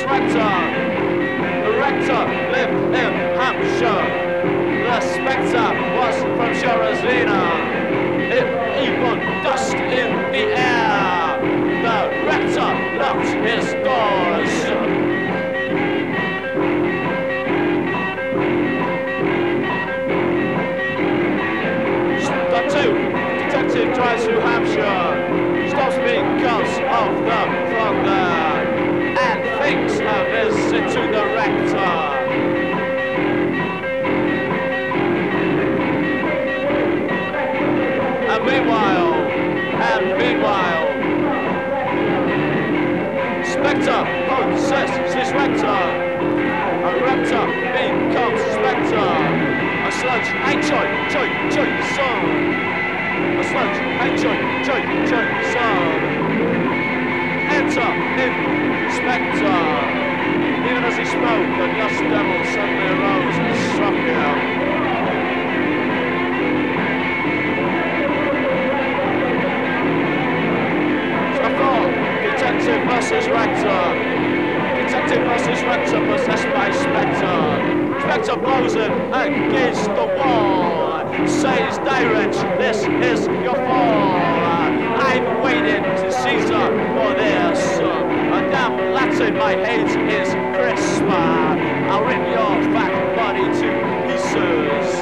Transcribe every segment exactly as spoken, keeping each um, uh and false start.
rector. The rector lived in Hampshire. The spectre was from Sharazina. It even dust in the air. The rector locked his doors. Stop two. Detective drives through Hampshire. Stops because of the thunder. And thinks a visit to the rector. And meanwhile, and meanwhile, Spectre possesses his rector. A rector becomes Spectre. A sludge, hey choy, choy, choy, son. A sludge, hey choy, choy, choy, son. Enter Inspector. Even as he spoke, the dust devil suddenly arose and struck him. Detective versus Rector. Detective versus Rector possessed by Spectre. Spectre blows him against the wall. Says Direct, this is your fall. I've waited to Caesar for this. A damn Latin, my hate is crisp. I'll rip your fat body to pieces.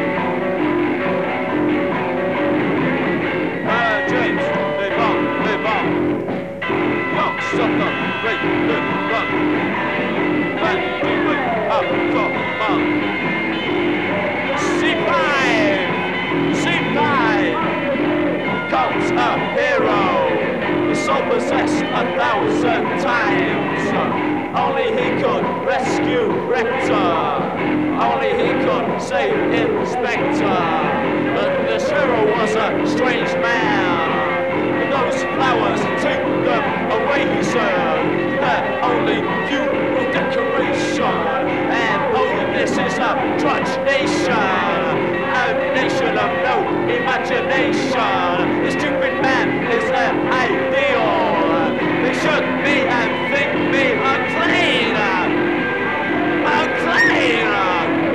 Uh, James, live on, live on. Stop the great big run. And do it up from on. C five! C five! Comes a hero. His soul possessed a thousand times. Only he could rescue Rector. Only he could save Inspector. But this hero was a strange man. Those flowers, take them away, sir. They're only funeral decoration. And oh, this is a trudge nation. A nation of no imagination. The stupid man is their ideal. They should be and think me unclean. Unclean.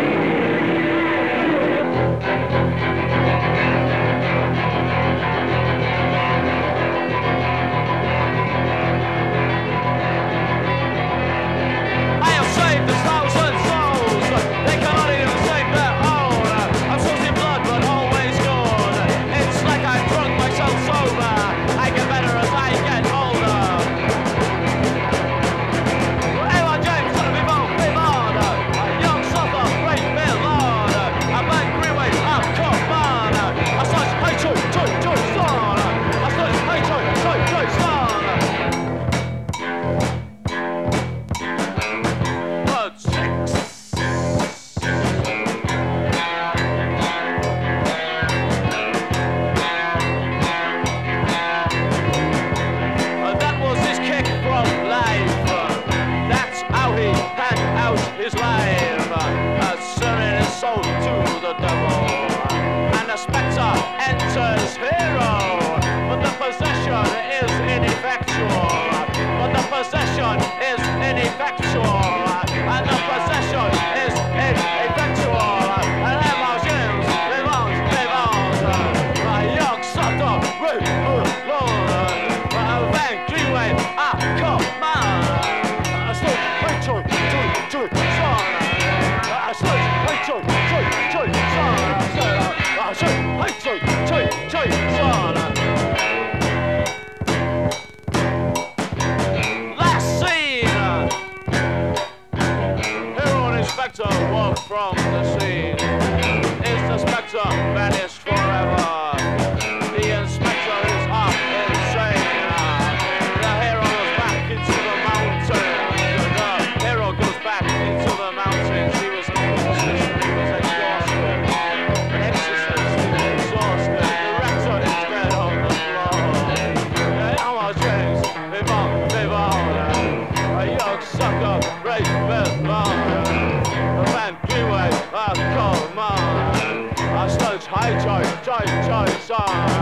From the scene, is the Spectre vanished forever? The Inspector is up insane. The hero goes back into the mountains. The hero goes back into the mountains. He was an exorcist, he was exhausted. An exorcist, he was exhausted. The rector is dead on the floor. Come on, James, live on, live on. A young sucker, great big man. Anyway, oh, come on. I sludge, high choice, choice, choice, son.